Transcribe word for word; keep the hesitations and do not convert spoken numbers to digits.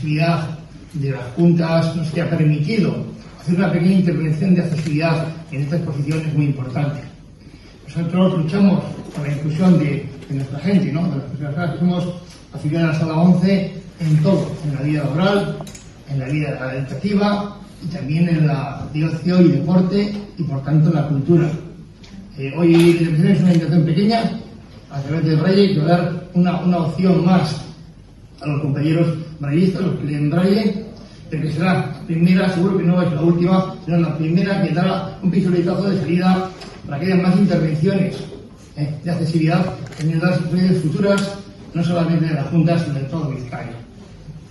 accesibilidad de las juntas nos que ha permitido hacer una pequeña intervención de accesibilidad en esta exposición es muy importante. Nosotros luchamos por la inclusión de, de nuestra gente, ¿no? De las personas que somos afiliadas a la sala once en todo, en la vida laboral, en la vida educativa y también en la de ocio y deporte y por tanto en la cultura. Eh, hoy la intervención es una invitación pequeña a través del Braille, que va a dar una, una opción más a los compañeros braillistas, los que leen Braille, pero que será la primera, seguro que no es la última, sino la primera que dará un pistoletazo de salida para que haya más intervenciones eh, de accesibilidad en las instituciones futuras, no solamente de la Junta, sino de todo Vizcaya.